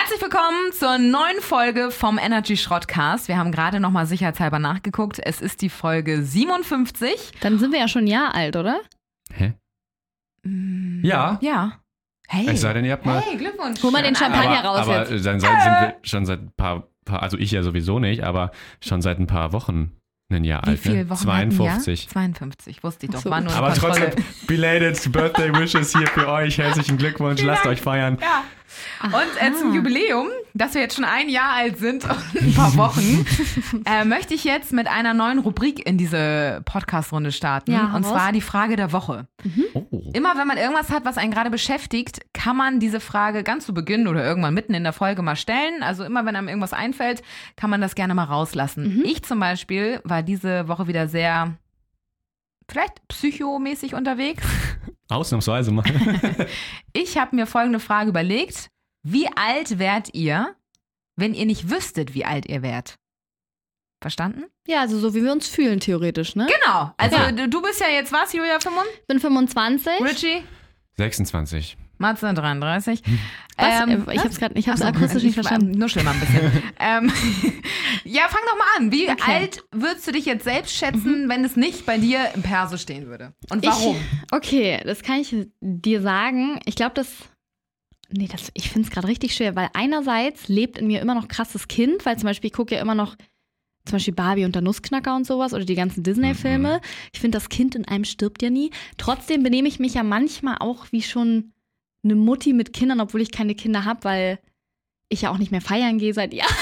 Herzlich willkommen zur neuen Folge vom Energy Schrottcast. Wir haben gerade nochmal sicherheitshalber nachgeguckt. Es ist die Folge 57. Dann sind wir ja schon ein Jahr alt, oder? Hä? Ja. Ja. Hey. Es sei denn, ihr habt mal... Hey, Glückwunsch. Hol mal den Champagner raus aber jetzt. dann sind wir schon seit ein paar, also ich ja sowieso nicht, aber schon seit ein paar Wochen ein Jahr Wie alt. viele Ne? Wochen 52. 52, wusste ich doch. So. War nur eine Aber Kontrolle. trotzdem, belated Birthday Wishes hier für euch. Herzlichen Glückwunsch, lasst euch feiern. Ja. Und zum Jubiläum, dass wir jetzt schon ein Jahr alt sind und ein paar Wochen, möchte ich jetzt mit einer neuen Rubrik in diese Podcast-Runde starten. Ja, und raus. zwar die Frage der Woche. Oh. Immer wenn man irgendwas hat, was einen gerade beschäftigt, kann man diese Frage ganz zu Beginn oder irgendwann mitten in der Folge mal stellen. Also immer wenn einem irgendwas einfällt, kann man das gerne mal rauslassen. Ich zum Beispiel war diese Woche wieder sehr, vielleicht psychomäßig unterwegs. Ausnahmsweise mal. Ich habe mir folgende Frage überlegt. Wie alt wärt ihr, wenn ihr nicht wüsstet, wie alt ihr wärt? Verstanden? Ja, also so wie wir uns fühlen, theoretisch, ne? Genau. Also Ja. du bist ja jetzt was, Julia, 25? Ich bin 25. Richie? 26. Matze 33. Was? Ich hab's akustisch nicht verstanden. Nur schlimmer ein bisschen. Ja, fang doch mal an. Wie alt würdest du dich jetzt selbst schätzen, wenn es nicht bei dir im Perso stehen würde? Und warum? Okay, das kann ich dir sagen. Ich glaube, ich finde es gerade richtig schwer, weil einerseits lebt in mir immer noch krasses Kind, weil zum Beispiel ich gucke ja immer noch zum Beispiel Barbie und der Nussknacker und sowas oder die ganzen Disney-Filme. Ich finde, das Kind in einem stirbt ja nie. Trotzdem benehme ich mich ja manchmal auch wie schon eine Mutti mit Kindern, obwohl ich keine Kinder habe, weil ich ja auch nicht mehr feiern gehe seit Jahren.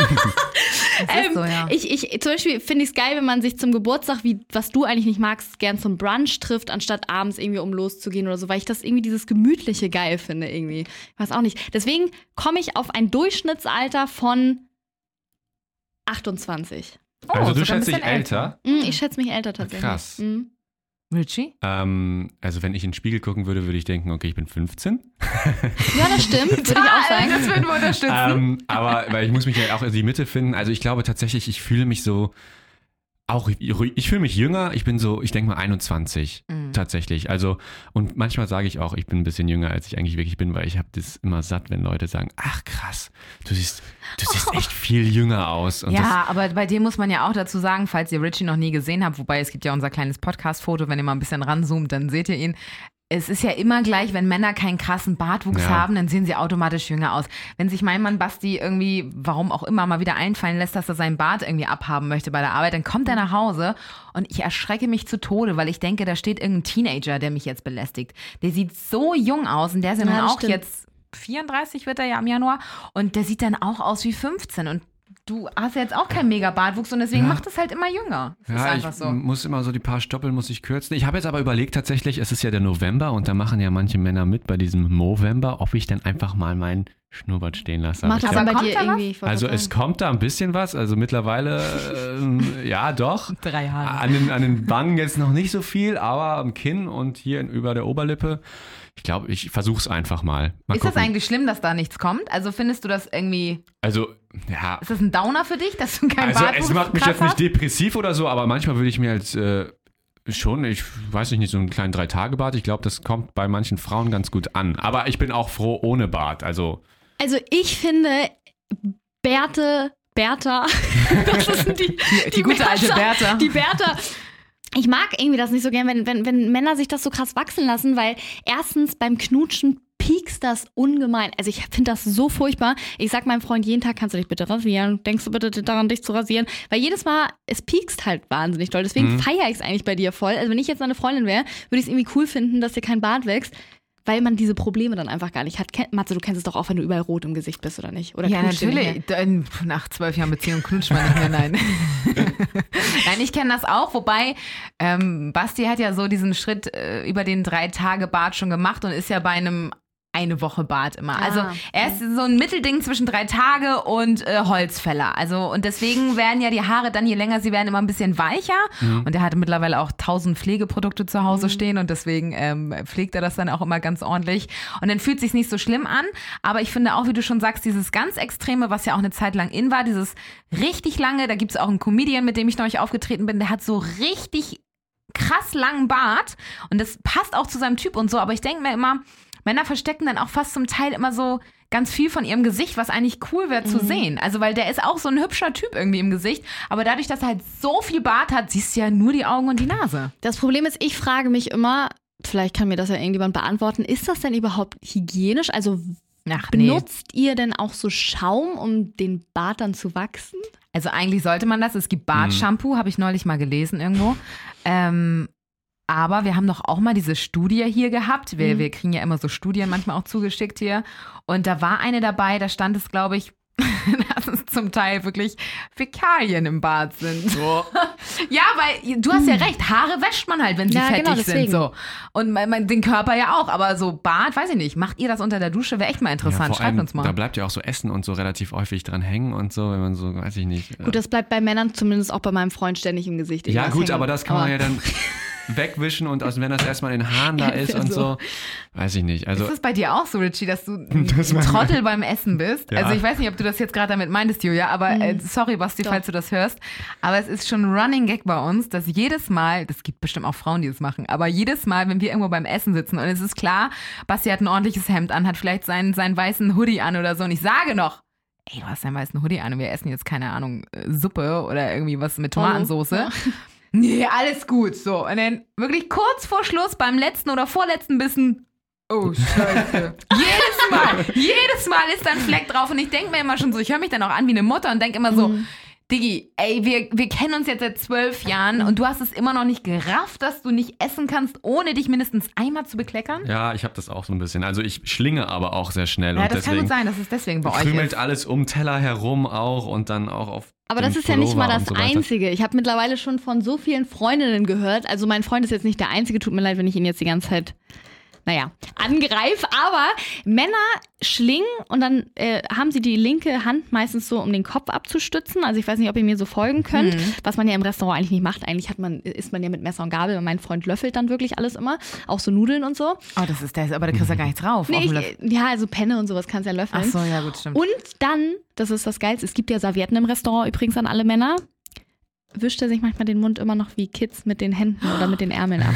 Das ist so, ja. Ich zum Beispiel finde ich es geil, wenn man sich zum Geburtstag, was du eigentlich nicht magst, gern zum Brunch trifft, anstatt abends irgendwie um loszugehen oder so, weil ich das irgendwie dieses Gemütliche geil finde irgendwie. Ich weiß auch nicht. Deswegen komme ich auf ein Durchschnittsalter von 28. Also du sogar ein schätzt dich bisschen älter. älter? Ich schätze mich älter tatsächlich. Krass. Richie? Also wenn ich in den Spiegel gucken würde, würde ich denken, okay, ich bin 15. Ja, das stimmt, würde ich auch sagen. Das würden wir unterstützen. Aber weil ich muss mich ja auch in die Mitte finden. Also ich glaube tatsächlich, ich fühle mich so, ich fühle mich jünger. Ich bin so, ich denke mal 21 tatsächlich. Also und manchmal sage ich auch, ich bin ein bisschen jünger, als ich eigentlich wirklich bin, weil ich habe das immer satt, wenn Leute sagen, ach krass, du siehst echt viel jünger aus. Und Ja, aber bei dir muss man ja auch dazu sagen, falls ihr Richie noch nie gesehen habt, wobei es gibt ja unser kleines Podcast-Foto, wenn ihr mal ein bisschen ranzoomt, dann seht ihr ihn. Es ist ja immer gleich, wenn Männer keinen krassen Bartwuchs haben, dann sehen sie automatisch jünger aus. Wenn sich mein Mann Basti irgendwie, warum auch immer, mal wieder einfallen lässt, dass er seinen Bart irgendwie abhaben möchte bei der Arbeit, dann kommt er nach Hause und ich erschrecke mich zu Tode, weil ich denke, da steht irgendein Teenager, der mich jetzt belästigt. Der sieht so jung aus und der ist ja nun das auch stimmt. jetzt 34 wird er ja im Januar und der sieht dann auch aus wie 15 und du hast ja jetzt auch keinen mega Bartwuchs und deswegen macht es halt immer jünger. Das ist ja, einfach ich so. muss immer so die paar Stoppeln muss ich kürzen. Ich habe jetzt aber überlegt tatsächlich, es ist ja der November und da machen ja manche Männer mit bei diesem Movember, ob ich dann einfach mal meinen Schnurrbart stehen lasse. Macht ich das glaub, dann bei kommt dir da was? irgendwie? Ich wollte also gerade es sagen. kommt da ein bisschen was, also mittlerweile, ja doch. 3 Jahre. An den Wangen jetzt noch nicht so viel, aber am Kinn und hier über der Oberlippe. Ich glaube, ich versuche es einfach mal. Mal Ist das gucken. eigentlich schlimm, dass da nichts kommt? Also findest du das irgendwie, Also, ja. ist das ein Downer für dich, dass du keinen Also Bartwuchs es macht mich krass jetzt nicht hast? depressiv oder so, aber manchmal würde ich mir als schon, ich weiß nicht, so einen kleinen 3-Tage-Bart. Ich glaube, das kommt bei manchen Frauen ganz gut an. Aber ich bin auch froh ohne Bart. Also Ich finde, Bertha, das ist Die gute alte Bertha. Die Bertha. Ich mag irgendwie das nicht so gern, wenn Männer sich das so krass wachsen lassen, weil erstens beim Knutschen piekst das ungemein. Also ich finde das so furchtbar. Ich sag meinem Freund jeden Tag, kannst du dich bitte rasieren? Denkst du bitte daran, dich zu rasieren? Weil jedes Mal, es piekst halt wahnsinnig doll. Deswegen feiere ich es eigentlich bei dir voll. Also wenn ich jetzt eine Freundin wäre, würde ich es irgendwie cool finden, dass dir kein Bart wächst. Weil man diese Probleme dann einfach gar nicht hat. Matze, du kennst es doch auch, wenn du überall rot im Gesicht bist, oder nicht? Oder Ja, knutscht ihr nicht natürlich. Nach 12 Jahren Beziehung knutscht man nicht mehr, nein. Nein, ich kenne das auch, wobei Basti hat ja so diesen Schritt über den 3-Tage-Bart schon gemacht und ist ja bei einem eine Woche Bart immer. Also er ist so ein Mittelding zwischen 3 Tage und Holzfäller. Also und deswegen werden ja die Haare dann, je länger sie werden, immer ein bisschen weicher. Und er hatte mittlerweile auch 1000 Pflegeprodukte zu Hause stehen und deswegen pflegt er das dann auch immer ganz ordentlich. Und dann fühlt es sich nicht so schlimm an. Aber ich finde auch, wie du schon sagst, dieses ganz Extreme, was ja auch eine Zeit lang in war, dieses richtig lange, da gibt es auch einen Comedian, mit dem ich neulich aufgetreten bin, der hat so richtig krass langen Bart und das passt auch zu seinem Typ und so. Aber ich denke mir immer, Männer verstecken dann auch fast zum Teil immer so ganz viel von ihrem Gesicht, was eigentlich cool wäre zu sehen. Also, weil der ist auch so ein hübscher Typ irgendwie im Gesicht. Aber dadurch, dass er halt so viel Bart hat, siehst du ja nur die Augen und die Nase. Das Problem ist, ich frage mich immer, vielleicht kann mir das ja irgendjemand beantworten, ist das denn überhaupt hygienisch? Also benutzt ihr denn auch so Schaum, um den Bart dann zu wachsen? Also eigentlich sollte man das. Es gibt Bartshampoo, habe ich neulich mal gelesen irgendwo. Aber wir haben doch auch mal diese Studie hier gehabt. Wir kriegen ja immer so Studien manchmal auch zugeschickt hier. Und da war eine dabei, da stand es, glaube ich, dass es zum Teil wirklich Fäkalien im Bart sind. Oh. Ja, weil du hast ja recht, Haare wäscht man halt, wenn sie fettig sind. So. Und den Körper ja auch, aber so Bart, weiß ich nicht. Macht ihr das unter der Dusche? Wäre echt mal interessant. Schreibt uns mal. Da bleibt ja auch so Essen und so relativ häufig dran hängen und so, wenn man so, weiß ich nicht. Gut, das bleibt bei Männern zumindest auch bei meinem Freund ständig im Gesicht. Ja gut, aber das kann man ja dann wegwischen und wenn das erstmal in den Haaren da ist und so, weiß ich nicht. Also, ist das bei dir auch so, Richie, dass du ein Trottel beim Essen bist? Ja. Also ich weiß nicht, ob du das jetzt gerade damit meintest, Julia, aber sorry, Basti, falls du das hörst, aber es ist schon ein Running Gag bei uns, dass jedes Mal, das gibt bestimmt auch Frauen, die das machen, aber jedes Mal, wenn wir irgendwo beim Essen sitzen und es ist klar, Basti hat ein ordentliches Hemd an, hat vielleicht seinen weißen Hoodie an oder so und ich sage noch, ey, du hast deinen weißen Hoodie an und wir essen jetzt, keine Ahnung, Suppe oder irgendwie was mit Tomatensauce. Ja. Nee, alles gut. So, und dann wirklich kurz vor Schluss beim letzten oder vorletzten Bissen. Oh, Scheiße. jedes Mal ist da ein Fleck drauf und ich denke mir immer schon so, ich höre mich dann auch an wie eine Mutter und denke immer so, Diggi, ey, wir kennen uns jetzt seit 12 Jahren und du hast es immer noch nicht gerafft, dass du nicht essen kannst, ohne dich mindestens einmal zu bekleckern? Ja, ich habe das auch so ein bisschen. Also ich schlinge aber auch sehr schnell. Ja, und das deswegen kann gut sein, dass es deswegen bei euch krümelt ist. alles um Teller herum auch und dann auch auf Aber das ist ja nicht mal das Einzige. Ich habe mittlerweile schon von so vielen Freundinnen gehört. Also mein Freund ist jetzt nicht der Einzige. Tut mir leid, wenn ich ihn jetzt die ganze Zeit, angreife. Aber Männer schlingen und dann haben sie die linke Hand meistens so, um den Kopf abzustützen. Also ich weiß nicht, ob ihr mir so folgen könnt. Was man ja im Restaurant eigentlich nicht macht. Eigentlich isst man ja mit Messer und Gabel. Und mein Freund löffelt dann wirklich alles immer. Auch so Nudeln und so. Oh, das ist aber da kriegst du ja gar nichts drauf. Nee, also Penne und sowas kannst du ja löffeln. Ach so, ja gut, stimmt. Und dann, das ist das Geilste, es gibt ja Servietten im Restaurant übrigens an alle Männer. Wischt er sich manchmal den Mund immer noch wie Kids mit den Händen oder mit den Ärmeln ab.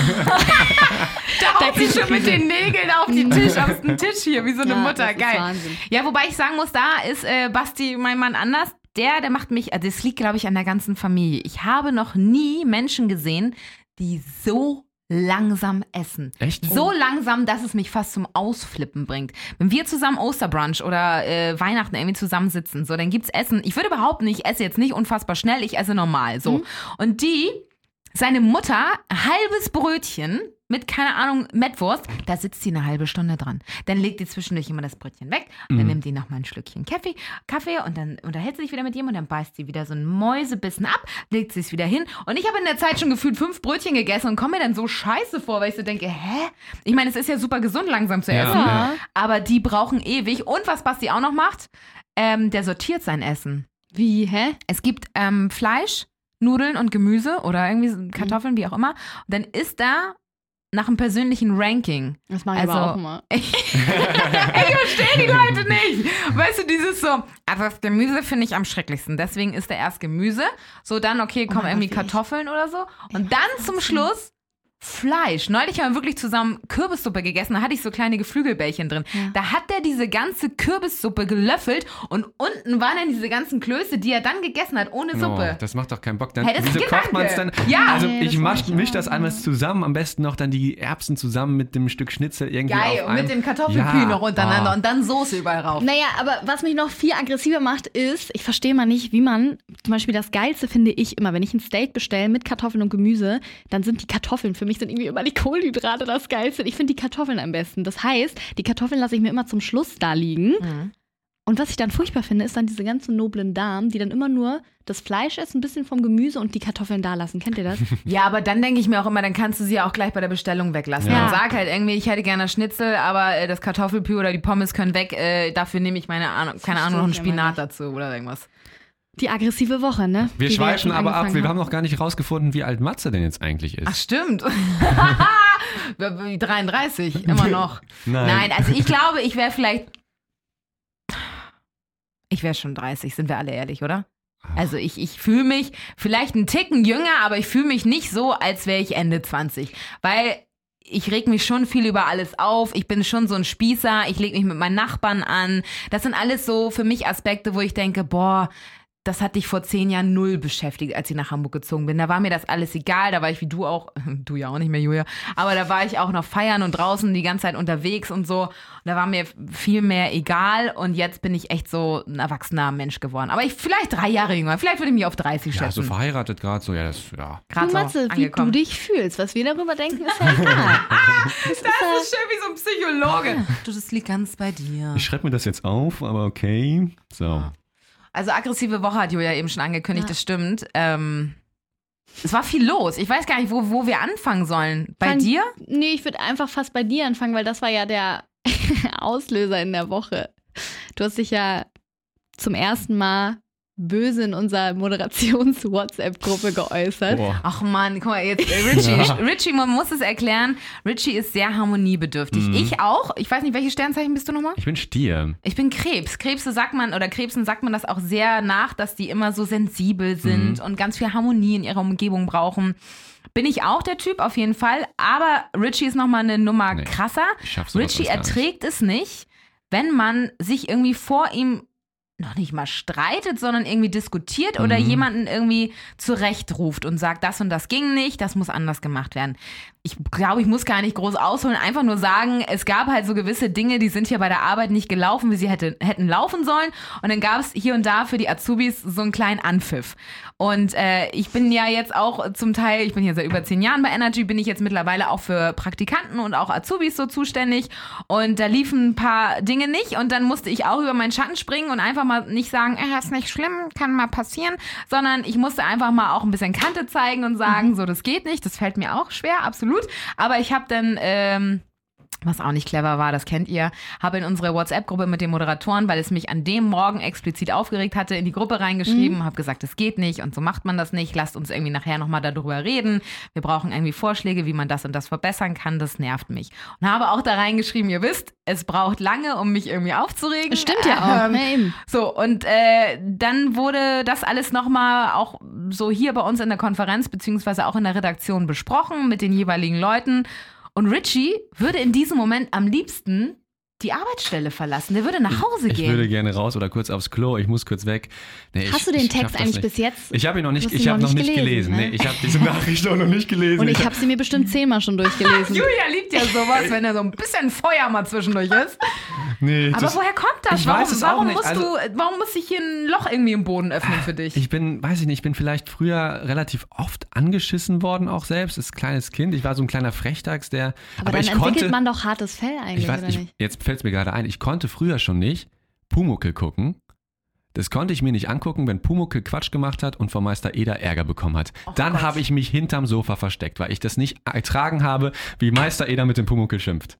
Da haut sie schon mit den Nägeln auf den Tisch hier, wie so eine Mutter. Das Geil. ist Wahnsinn. Ja, wobei ich sagen muss, da ist Basti, mein Mann, anders. Der macht mich, also es liegt, glaube ich, an der ganzen Familie. Ich habe noch nie Menschen gesehen, die so langsam essen. Echt? So langsam, dass es mich fast zum Ausflippen bringt. Wenn wir zusammen Osterbrunch oder Weihnachten irgendwie zusammensitzen, so, dann gibt's Essen. Ich würde behaupten, ich esse jetzt nicht unfassbar schnell, ich esse normal, so. Und seine Mutter, halbes Brötchen mit, keine Ahnung, Mettwurst, da sitzt sie eine halbe Stunde dran. Dann legt die zwischendurch immer das Brötchen weg, dann nimmt die nochmal ein Schlückchen Kaffee und dann unterhält sie sich wieder mit ihm und dann beißt sie wieder so einen Mäusebissen ab, legt sie es wieder hin und ich habe in der Zeit schon gefühlt 5 Brötchen gegessen und komme mir dann so scheiße vor, weil ich so denke, hä? Ich meine, es ist ja super gesund, langsam zu essen, aber die brauchen ewig. Und was Basti auch noch macht, der sortiert sein Essen. Wie, hä? Es gibt Fleisch, Nudeln und Gemüse oder irgendwie Kartoffeln, wie auch immer. Und dann ist da nach einem persönlichen Ranking. Das mache ich aber auch immer. Ich verstehe die Leute nicht. Weißt du, dieses so, also das Gemüse finde ich am schrecklichsten. Deswegen ist da erst Gemüse. So, dann, okay, kommen irgendwie Kartoffeln oder so. Und dann zum Schluss Fleisch. Neulich haben wir wirklich zusammen Kürbissuppe gegessen, da hatte ich so kleine Geflügelbällchen drin. Ja. Da hat der diese ganze Kürbissuppe gelöffelt und unten waren dann diese ganzen Klöße, die er dann gegessen hat, ohne Suppe. Das macht doch keinen Bock. Dann, hey, wieso kocht man es dann? Ja. Also ich misch das einmal zusammen, am besten noch dann die Erbsen zusammen mit dem Stück Schnitzel irgendwie geil, und mit dem Kartoffelpü noch untereinander und dann Soße überall rauf. Naja, aber was mich noch viel aggressiver macht ist, ich verstehe mal nicht, wie man, zum Beispiel das Geilste finde ich immer, wenn ich ein Steak bestelle mit Kartoffeln und Gemüse, dann sind die Kartoffeln für mich sind irgendwie immer die Kohlenhydrate das Geilste. Ich finde die Kartoffeln am besten. Das heißt, die Kartoffeln lasse ich mir immer zum Schluss da liegen. Und was ich dann furchtbar finde, ist dann diese ganzen noblen Damen, die dann immer nur das Fleisch essen, ein bisschen vom Gemüse und die Kartoffeln da lassen. Kennt ihr das? Ja, aber dann denke ich mir auch immer, dann kannst du sie ja auch gleich bei der Bestellung weglassen. Ja. Dann sag halt irgendwie, ich hätte gerne Schnitzel, aber das Kartoffelpü oder die Pommes können weg. Dafür nehme ich keine Ahnung, noch einen Spinat dazu oder irgendwas. Die aggressive Woche, ne? Wir schweifen aber ab. Wir haben noch gar nicht rausgefunden, wie alt Matze denn jetzt eigentlich ist. Ach, stimmt. 33, immer noch. Nein, also ich glaube, ich wäre schon 30, sind wir alle ehrlich, oder? Also ich fühle mich vielleicht einen Ticken jünger, aber ich fühle mich nicht so, als wäre ich Ende 20. Weil ich reg mich schon viel über alles auf. Ich bin schon so ein Spießer. Ich leg mich mit meinen Nachbarn an. Das sind alles so für mich Aspekte, wo ich denke, boah, das hat dich vor 10 Jahren 0 beschäftigt, als ich nach Hamburg gezogen bin. Da war mir das alles egal. Da war ich wie du auch, du ja auch nicht mehr, Julia, aber da war ich auch noch feiern und draußen die ganze Zeit unterwegs und so. Und da war mir viel mehr egal. Und jetzt bin ich echt so ein erwachsener Mensch geworden. Aber vielleicht 3 Jahre jünger. Vielleicht würde ich mich auf 30 schätzen. Ja, so verheiratet gerade so, ja. Du, Matze, wie du dich fühlst. Was wir darüber denken, ist ja egal. Das ist schön wie so ein Psychologe. Du, das liegt ganz bei dir. Ich schreibe mir das jetzt auf, aber okay. So. Also aggressive Woche hat Julia eben schon angekündigt, das stimmt. Es war viel los. Ich weiß gar nicht, wo wir anfangen sollen. Bei dir? Nee, ich würde einfach fast bei dir anfangen, weil das war ja der Auslöser in der Woche. Du hast dich ja zum ersten Mal böse in unserer Moderations-WhatsApp-Gruppe geäußert. Boah. Ach Mann, guck mal, jetzt Richie, man muss es erklären, Richie ist sehr harmoniebedürftig. Ich auch. Ich weiß nicht, welche Sternzeichen bist du nochmal? Ich bin Stier. Ich bin Krebs. Krebsen sagt man das auch sehr nach, dass die immer so sensibel sind und ganz viel Harmonie in ihrer Umgebung brauchen. Bin ich auch der Typ, auf jeden Fall. Aber Richie ist nochmal eine Nummer krasser. Richie erträgt es nicht, wenn man sich irgendwie vor ihm noch nicht mal streitet, sondern irgendwie diskutiert oder jemanden irgendwie zurechtruft und sagt, das und das ging nicht, das muss anders gemacht werden. Ich glaube, ich muss gar nicht groß ausholen, einfach nur sagen, es gab halt so gewisse Dinge, die sind hier bei der Arbeit nicht gelaufen, wie sie hätten laufen sollen. Und dann gab es hier und da für die Azubis so einen kleinen Anpfiff. Und ich bin ja jetzt auch zum Teil, ich bin hier seit über 10 Jahren bei Energy, bin ich jetzt mittlerweile auch für Praktikanten und auch Azubis so zuständig. Und da liefen ein paar Dinge nicht und dann musste ich auch über meinen Schatten springen und einfach mal nicht sagen, das ist nicht schlimm, kann mal passieren, sondern ich musste einfach mal auch ein bisschen Kante zeigen und sagen, so, das geht nicht, das fällt mir auch schwer, absolut. Aber ich habe dann, was auch nicht clever war, das kennt ihr, habe in unsere WhatsApp-Gruppe mit den Moderatoren, weil es mich an dem Morgen explizit aufgeregt hatte, in die Gruppe reingeschrieben, habe gesagt, das geht nicht und so macht man das nicht, lasst uns irgendwie nachher nochmal darüber reden, wir brauchen irgendwie Vorschläge, wie man das und das verbessern kann, das nervt mich. Und habe auch da reingeschrieben, ihr wisst, es braucht lange, um mich irgendwie aufzuregen. Stimmt ja auch. Eben. So, und dann wurde das alles nochmal auch so hier bei uns in der Konferenz, beziehungsweise auch in der Redaktion besprochen mit den jeweiligen Leuten. Und Richie würde in diesem Moment am liebsten die Arbeitsstelle verlassen. Der würde nach Hause gehen. Ich würde gerne raus oder kurz aufs Klo. Ich muss kurz weg. Nee, Hast du den Text eigentlich bis jetzt? Ich habe ihn noch nicht, gelesen. Ne? Nee, ich habe diese Nachricht auch noch nicht gelesen. Und ich habe sie mir bestimmt 10-mal schon durchgelesen. Julia liebt ja sowas, wenn er so ein bisschen Feuer mal zwischendurch ist. Nee, aber woher kommt das? Ich weiß es auch nicht. Warum muss sich hier ein Loch irgendwie im Boden öffnen für dich? Ich bin vielleicht früher relativ oft angeschissen worden, auch selbst, als kleines Kind. Ich war so ein kleiner Frechdachs, der... Aber dann entwickelt man doch hartes Fell eigentlich, oder nicht? Jetzt fällt es mir gerade ein, ich konnte früher schon nicht Pumuckl gucken. Das konnte ich mir nicht angucken, wenn Pumuckl Quatsch gemacht hat und von Meister Eder Ärger bekommen hat. Dann habe ich mich hinterm Sofa versteckt, weil ich das nicht ertragen habe, wie Meister Eder mit dem Pumuckl schimpft.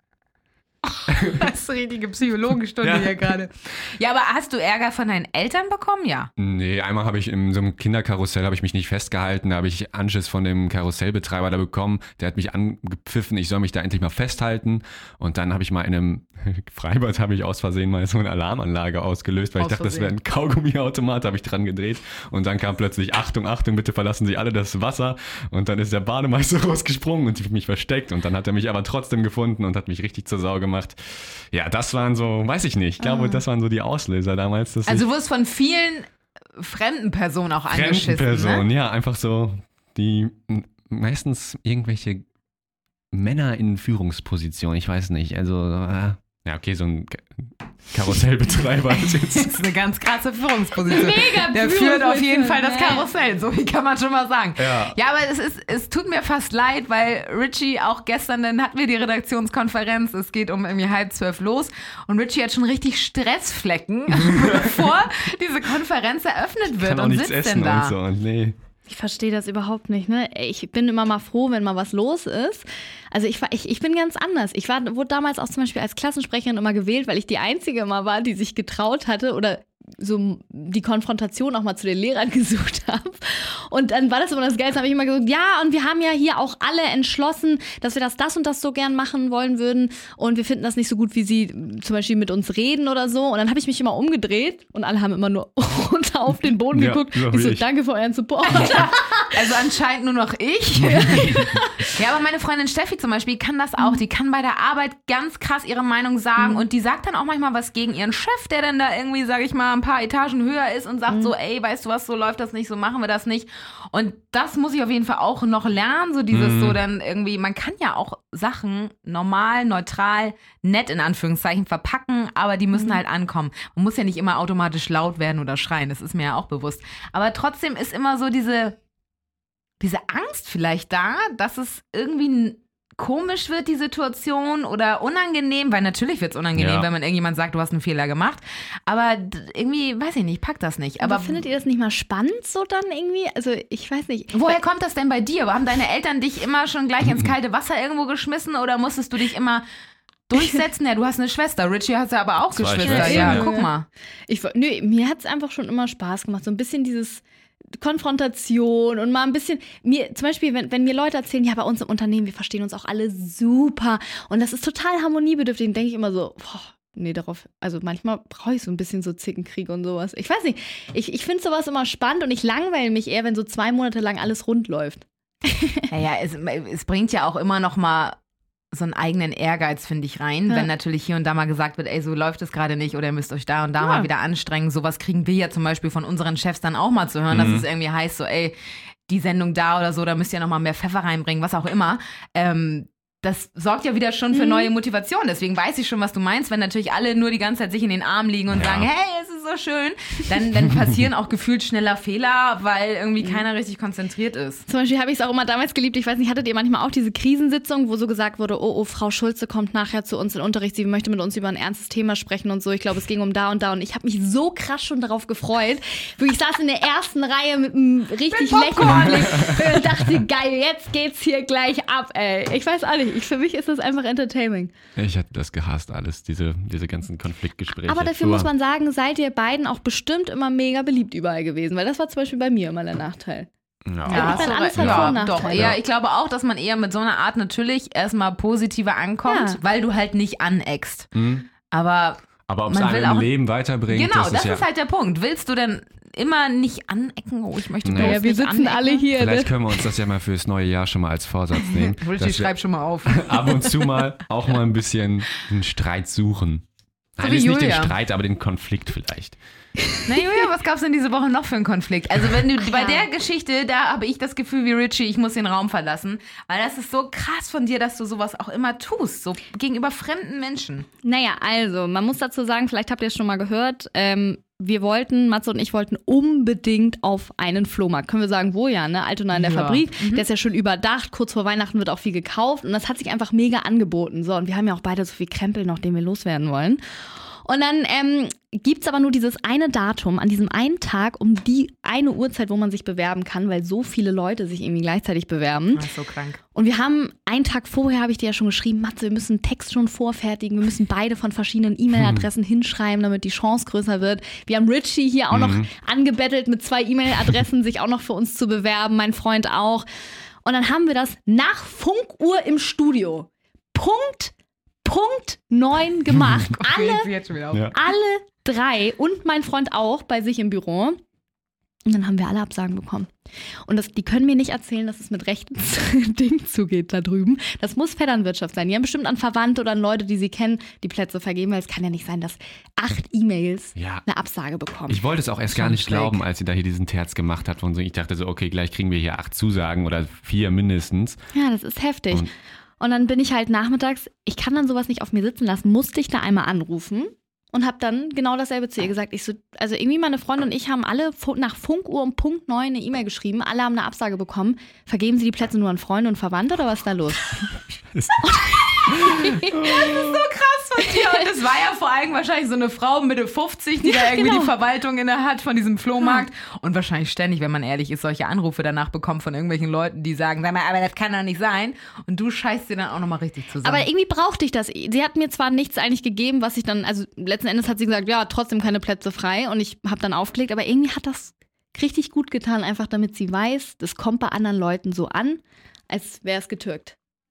Das ist eine richtige Psychologenstunde hier gerade. Ja, aber hast du Ärger von deinen Eltern bekommen? Ja. Nee, einmal habe ich in so einem Kinderkarussell habe ich mich nicht festgehalten, da habe ich Anschiss von dem Karussellbetreiber da bekommen, der hat mich angepfiffen, ich soll mich da endlich mal festhalten und dann habe ich mal in einem Freibad habe ich aus Versehen mal so eine Alarmanlage ausgelöst, weil ich dachte, das wäre ein Kaugummiautomat, habe ich dran gedreht und dann kam plötzlich, Achtung, Achtung, bitte verlassen Sie alle das Wasser und dann ist der Bademeister rausgesprungen und ich habe mich versteckt und dann hat er mich aber trotzdem gefunden und hat mich richtig zur Sau gemacht. Ja, das waren so, weiß ich nicht, ich glaube, das waren so die Auslöser damals. Also du wurdest von vielen fremden Personen auch angeschissen, Personen, ne? Ja, einfach so, die meistens irgendwelche Männer in Führungsposition, ich weiß nicht, also, ja, okay, so ein Karussellbetreiber ist jetzt... Das ist eine ganz krasse Führungsposition. Mega Der führt auf jeden Fall das Karussell, so wie kann man schon mal sagen. Ja, aber es tut mir fast leid, weil Richie auch gestern, dann hatten wir die Redaktionskonferenz, es geht um irgendwie 11:30 los und Richie hat schon richtig Stressflecken, bevor diese Konferenz eröffnet wird kann auch und nichts sitzt essen denn da. und so, und nee. Ich verstehe das überhaupt nicht, ne? Ich bin immer mal froh, wenn mal was los ist. Also ich bin ganz anders. Wurde damals auch zum Beispiel als Klassensprecherin immer gewählt, weil ich die Einzige immer war, die sich getraut hatte oder so die Konfrontation auch mal zu den Lehrern gesucht habe. Und dann war das immer das Geilste, habe ich immer gesagt, ja, und wir haben ja hier auch alle entschlossen, dass wir das und das so gern machen wollen würden und wir finden das nicht so gut, wie sie zum Beispiel mit uns reden oder so. Und dann habe ich mich immer umgedreht und alle haben immer nur runter auf den Boden geguckt. so Ich so, ich. danke für euren Support. Also anscheinend nur noch ich. Ja, aber meine Freundin Steffi zum Beispiel kann das auch. Die kann bei der Arbeit ganz krass ihre Meinung sagen und die sagt dann auch manchmal was gegen ihren Chef, der dann da irgendwie, sag ich mal, ein paar Etagen höher ist und sagt so, ey, weißt du was, so läuft das nicht, so machen wir das nicht. Und das muss ich auf jeden Fall auch noch lernen, so dieses so dann irgendwie, man kann ja auch Sachen normal, neutral, nett in Anführungszeichen verpacken, aber die müssen halt ankommen. Man muss ja nicht immer automatisch laut werden oder schreien, das ist mir ja auch bewusst. Aber trotzdem ist immer so diese Angst vielleicht da, dass es irgendwie komisch wird, die Situation oder unangenehm, weil natürlich wird es unangenehm, wenn man irgendjemand sagt, du hast einen Fehler gemacht, aber irgendwie, weiß ich nicht, packt das nicht. Aber findet ihr das nicht mal spannend so dann irgendwie? Also ich weiß nicht. Woher kommt das denn bei dir? Haben deine Eltern dich immer schon gleich ins kalte Wasser irgendwo geschmissen oder musstest du dich immer durchsetzen? Ja, du hast eine Schwester. Richie hat ja aber auch Geschwister. Ja, guck mal. Mir hat es einfach schon immer Spaß gemacht, so ein bisschen dieses Konfrontation und mal ein bisschen, zum Beispiel, wenn mir Leute erzählen, ja, bei uns im Unternehmen, wir verstehen uns auch alle super und das ist total harmoniebedürftig, dann denke ich immer so, nee, also manchmal brauche ich so ein bisschen so Zickenkrieg und sowas. Ich weiß nicht, ich finde sowas immer spannend und ich langweile mich eher, wenn so 2 Monate lang alles rund läuft. Naja, es bringt ja auch immer noch mal so einen eigenen Ehrgeiz, finde ich, rein. Ja. Wenn natürlich hier und da mal gesagt wird, ey, so läuft es gerade nicht oder ihr müsst euch da und da mal wieder anstrengen. Sowas kriegen wir ja zum Beispiel von unseren Chefs dann auch mal zu hören, dass es irgendwie heißt, so ey, die Sendung da oder so, da müsst ihr noch mal mehr Pfeffer reinbringen, was auch immer. Das sorgt ja wieder schon für neue Motivation. Deswegen weiß ich schon, was du meinst. Wenn natürlich alle nur die ganze Zeit sich in den Arm liegen und sagen, hey, es ist so schön, dann passieren auch gefühlt schneller Fehler, weil irgendwie keiner richtig konzentriert ist. Zum Beispiel habe ich es auch immer damals geliebt. Ich weiß nicht, hattet ihr manchmal auch diese Krisensitzung, wo so gesagt wurde, oh, Frau Schulze kommt nachher zu uns in den Unterricht, sie möchte mit uns über ein ernstes Thema sprechen und so. Ich glaube, es ging um da und da. Und ich habe mich so krass schon darauf gefreut. Ich saß in der ersten Reihe mit einem richtig lächelnden Blick und dachte, geil, jetzt geht's hier gleich ab, ey. Ich weiß auch nicht. Für mich ist das einfach entertaining. Ich hatte das gehasst, alles, diese ganzen Konfliktgespräche. Aber dafür muss man sagen, seid ihr beiden auch bestimmt immer mega beliebt überall gewesen, weil das war zum Beispiel bei mir immer der Nachteil. Ja, ich glaube auch, dass man eher mit so einer Art natürlich erstmal positiver ankommt, weil du halt nicht aneckst. Aber ob es einem im Leben weiterbringt, genau, das ist halt der Punkt. Willst du denn immer nicht anecken? Oh, ich möchte wir sitzen anecken. Alle hier. Vielleicht können wir uns das ja mal fürs neue Jahr schon mal als Vorsatz nehmen. Ich schreibe schon mal auf. Ab und zu mal auch mal ein bisschen einen Streit suchen. Nein, ist nicht den Streit, aber den Konflikt vielleicht. Na Julia, was gab's denn diese Woche noch für einen Konflikt? Also wenn du bei der Geschichte, da habe ich das Gefühl wie Richie, ich muss den Raum verlassen, weil das ist so krass von dir, dass du sowas auch immer tust, so gegenüber fremden Menschen. Naja, also man muss dazu sagen, vielleicht habt ihr es schon mal gehört, Matze und ich wollten unbedingt auf einen Flohmarkt. Können wir sagen, wo ja, ne? Altona in der Fabrik. Der ist ja schon überdacht. Kurz vor Weihnachten wird auch viel gekauft. Und das hat sich einfach mega angeboten. So, und wir haben ja auch beide so viel Krempel noch, den wir loswerden wollen. Und dann gibt's aber nur dieses eine Datum, an diesem einen Tag, um die eine Uhrzeit, wo man sich bewerben kann, weil so viele Leute sich irgendwie gleichzeitig bewerben. Das ist so krank. Und wir haben, einen Tag vorher habe ich dir ja schon geschrieben, Matze, wir müssen einen Text schon vorfertigen, wir müssen beide von verschiedenen E-Mail-Adressen hinschreiben, damit die Chance größer wird. Wir haben Richie hier auch noch angebettelt, mit 2 E-Mail-Adressen sich auch noch für uns zu bewerben, mein Freund auch. Und dann haben wir das nach Funkuhr im Studio. Punkt 9 gemacht. Alle 3 und mein Freund auch bei sich im Büro. Und dann haben wir alle Absagen bekommen. Und die können mir nicht erzählen, dass es mit rechten Dingen zugeht da drüben. Das muss Vetternwirtschaft sein. Die haben bestimmt an Verwandte oder an Leute, die sie kennen, die Plätze vergeben, weil es kann ja nicht sein, dass 8 E-Mails eine Absage bekommen. Ich wollte es auch erst gar nicht glauben, als sie da hier diesen Terz gemacht hat. Und ich dachte so, okay, gleich kriegen wir hier 8 Zusagen oder 4 mindestens. Ja, das ist heftig. Und dann bin ich halt nachmittags, ich kann dann sowas nicht auf mir sitzen lassen, musste ich da einmal anrufen und habe dann genau dasselbe zu ihr gesagt. Also irgendwie meine Freunde und ich haben alle nach Funkuhr um Punkt 9 eine E-Mail geschrieben, alle haben eine Absage bekommen. Vergeben Sie die Plätze nur an Freunde und Verwandte oder was ist da los? Das ist so krass von dir. Und das war ja vor allem wahrscheinlich so eine Frau Mitte 50, die da irgendwie die Verwaltung inne hat von diesem Flohmarkt. Und wahrscheinlich ständig, wenn man ehrlich ist, solche Anrufe danach bekommt von irgendwelchen Leuten, die sagen, sag mal, aber das kann doch nicht sein. Und du scheißt dir dann auch nochmal richtig zusammen. Aber irgendwie brauchte ich das. Sie hat mir zwar nichts eigentlich gegeben, was ich dann, also letzten Endes hat sie gesagt, ja, trotzdem keine Plätze frei. Und ich habe dann aufgelegt, aber irgendwie hat das richtig gut getan, einfach damit sie weiß, das kommt bei anderen Leuten so an, als wäre es getürkt.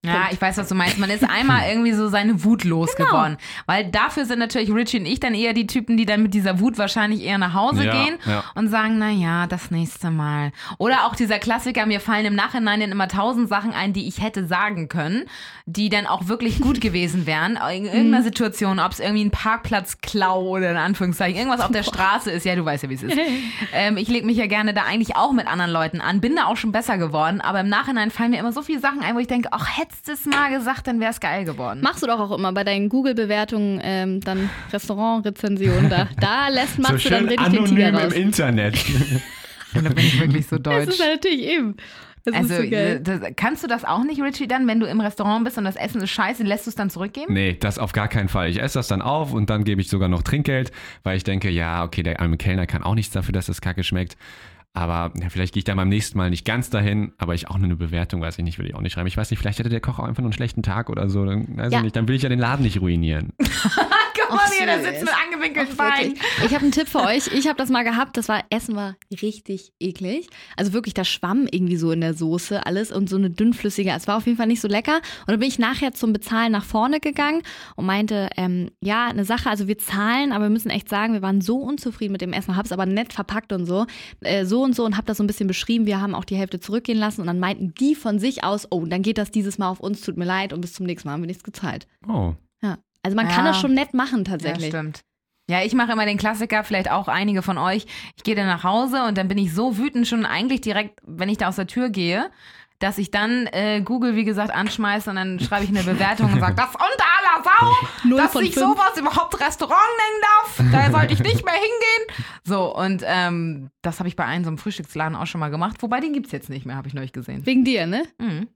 Ja, ich weiß, was du meinst. Man ist einmal irgendwie so seine Wut losgeworden. Weil dafür sind natürlich Richie und ich dann eher die Typen, die dann mit dieser Wut wahrscheinlich eher nach Hause gehen und sagen, naja, das nächste Mal. Oder auch dieser Klassiker, mir fallen im Nachhinein dann immer 1000 Sachen ein, die ich hätte sagen können, die dann auch wirklich gut gewesen wären. In irgendeiner Situation, ob es irgendwie ein Parkplatzklau oder in Anführungszeichen, irgendwas auf der Straße ist. Ja, du weißt ja, wie es ist. Ich lege mich ja gerne da eigentlich auch mit anderen Leuten an. Bin da auch schon besser geworden. Aber im Nachhinein fallen mir immer so viele Sachen ein, wo ich denke, ach, hättest du es mal gesagt, dann wäre es geil geworden. Machst du doch auch immer bei deinen Google-Bewertungen dann Restaurant-Rezensionen. Machst du dann richtig den Tiger raus. Im Internet. Da bin ich wirklich so deutsch. Das ist natürlich eben. Das ist so geil. Kannst du das auch nicht, Richie, dann, wenn du im Restaurant bist und das Essen ist scheiße, lässt du es dann zurückgeben? Nee, das auf gar keinen Fall. Ich esse das dann auf und dann gebe ich sogar noch Trinkgeld, weil ich denke, ja, okay, der arme Kellner kann auch nichts dafür, dass das Kacke schmeckt. Aber ja, vielleicht gehe ich dann beim nächsten Mal nicht ganz dahin, aber ich auch nur eine Bewertung, weiß ich nicht, will ich auch nicht schreiben. Ich weiß nicht, vielleicht hatte der Koch auch einfach nur einen schlechten Tag oder so. Dann, weiß ich nicht, dann will ich ja den Laden nicht ruinieren. Guck mal, hier, da sitzt mit angewinkelten Beinen. Ich habe einen Tipp für euch. Ich habe das mal gehabt. Essen war richtig eklig. Also wirklich, da schwamm irgendwie so in der Soße alles und so eine dünnflüssige. Es war auf jeden Fall nicht so lecker. Und dann bin ich nachher zum Bezahlen nach vorne gegangen und meinte, ja, eine Sache, also wir zahlen, aber wir müssen echt sagen, wir waren so unzufrieden mit dem Essen, habe es aber nett verpackt und so und habe das so ein bisschen beschrieben. Wir haben auch die Hälfte zurückgehen lassen und dann meinten die von sich aus, oh, dann geht das dieses Mal auf uns, tut mir leid und bis zum nächsten Mal haben wir nichts gezahlt. Oh. Ja. Also man kann das schon nett machen tatsächlich. Ja, stimmt. Ja, ich mache immer den Klassiker, vielleicht auch einige von euch. Ich gehe dann nach Hause und dann bin ich so wütend schon eigentlich direkt, wenn ich da aus der Tür gehe, dass ich dann Google, wie gesagt, anschmeiße und dann schreibe ich eine Bewertung und sage, das unter aller Sau, dass ich sowas überhaupt Restaurant nennen darf, da sollte ich nicht mehr hingehen. So, und das habe ich bei einem so einem Frühstücksladen auch schon mal gemacht, wobei den gibt's jetzt nicht mehr, habe ich neulich gesehen. Wegen dir, ne? Mhm.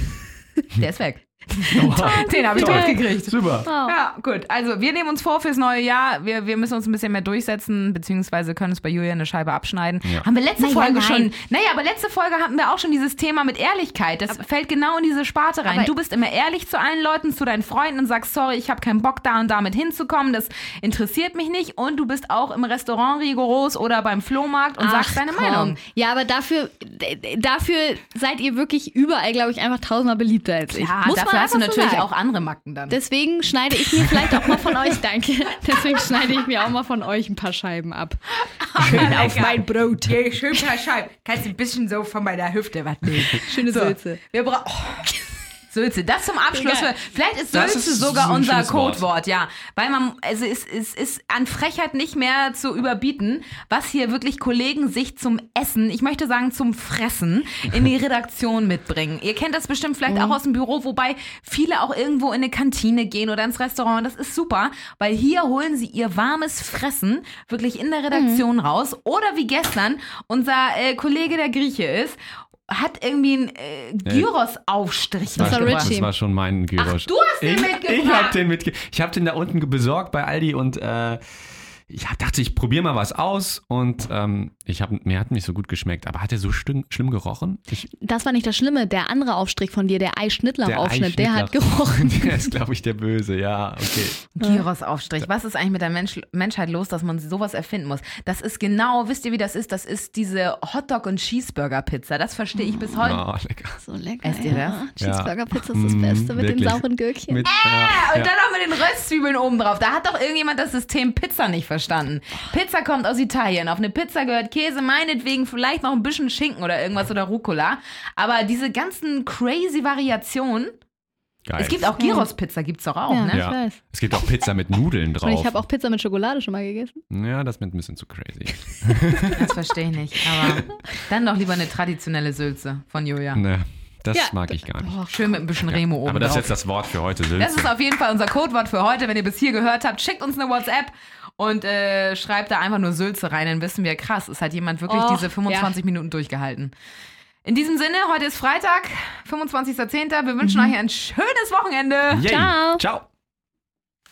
Der ist weg. Den habe ich durchgekriegt. Super. Wow. Ja, gut. Also wir nehmen uns vor fürs neue Jahr. Wir müssen uns ein bisschen mehr durchsetzen, beziehungsweise können uns bei Julia eine Scheibe abschneiden. Ja. Haben wir letzte Folge schon. Naja, aber letzte Folge hatten wir auch schon dieses Thema mit Ehrlichkeit. Das fällt genau in diese Sparte rein. Du bist immer ehrlich zu allen Leuten, zu deinen Freunden und sagst, sorry, ich habe keinen Bock da und damit hinzukommen. Das interessiert mich nicht. Und du bist auch im Restaurant rigoros oder beim Flohmarkt und sagst deine Meinung. Ja, aber dafür seid ihr wirklich überall, glaube ich, einfach tausendmal beliebter als ich. Ja, dafür hast du natürlich auch andere Macken dann. Deswegen schneide ich mir vielleicht auch mal von euch, danke, deswegen schneide ich mir auch mal von euch ein paar Scheiben ab. Schön auf mein Brot. Ja, schön ein paar Scheiben. Kannst du ein bisschen so von meiner Hüfte was nehmen. Schöne Sülze. Wir brauchen... Sülze, das zum Abschluss. Vielleicht ist Sülze sogar unser Codewort, ja. Weil es ist an Frechheit nicht mehr zu überbieten, was hier wirklich Kollegen sich zum Essen, ich möchte sagen zum Fressen, in die Redaktion mitbringen. Ihr kennt das bestimmt vielleicht auch aus dem Büro, wobei viele auch irgendwo in eine Kantine gehen oder ins Restaurant. Das ist super, weil hier holen sie ihr warmes Fressen wirklich in der Redaktion raus. Oder wie gestern unser Kollege, der Grieche ist, hat irgendwie einen Gyros-Aufstrich mitgebracht. Das war schon mein Gyros. Ach, du hast den mitgebracht? Ich habe den da unten besorgt bei Aldi und ich dachte, ich probiere mal was aus und mir hat nicht so gut geschmeckt. Aber hat er so schlimm gerochen? Das war nicht das Schlimme. Der andere Aufstrich von dir, der Eischnittlauch-Aufschnitt, der hat gerochen. Der ist, glaube ich, der Böse, ja, okay. Gyros-Aufstrich. Was ist eigentlich mit der Menschheit los, dass man sowas erfinden muss? Das ist genau, wisst ihr, wie das ist? Das ist diese Hotdog- und Cheeseburger-Pizza. Das verstehe ich bis heute. Oh, lecker. So lecker. Esst ihr das? Cheeseburger-Pizza ist das Beste mit wirklich. den sauren Gürkchen. Und dann noch mit den Röstzwiebeln oben drauf. Da hat doch irgendjemand das System Pizza nicht verstanden. Pizza kommt aus Italien. Auf eine Pizza gehört Käse, meinetwegen vielleicht noch ein bisschen Schinken oder irgendwas oder Rucola. Aber diese ganzen crazy Variationen. Geil. Es gibt auch Gyros-Pizza, gibt's doch auch, ja, ne? Ich weiß. Es gibt auch Pizza mit Nudeln drauf. Und ich habe auch Pizza mit Schokolade schon mal gegessen. Ja, das ist ein bisschen zu crazy. Das verstehe ich nicht. Aber dann doch lieber eine traditionelle Sülze von Julia. Ne. Das mag ich gar nicht. Schön mit ein bisschen Remo oben Aber das drauf. ist jetzt das Wort für heute, Sülze. Das ist auf jeden Fall unser Codewort für heute. Wenn ihr bis hier gehört habt, schickt uns eine WhatsApp und schreibt da einfach nur Sülze rein. Dann wissen wir, krass, es hat jemand wirklich diese 25 Minuten durchgehalten. In diesem Sinne, heute ist Freitag, 25.10. Wir wünschen euch ein schönes Wochenende. Yay. Ciao. Ciao.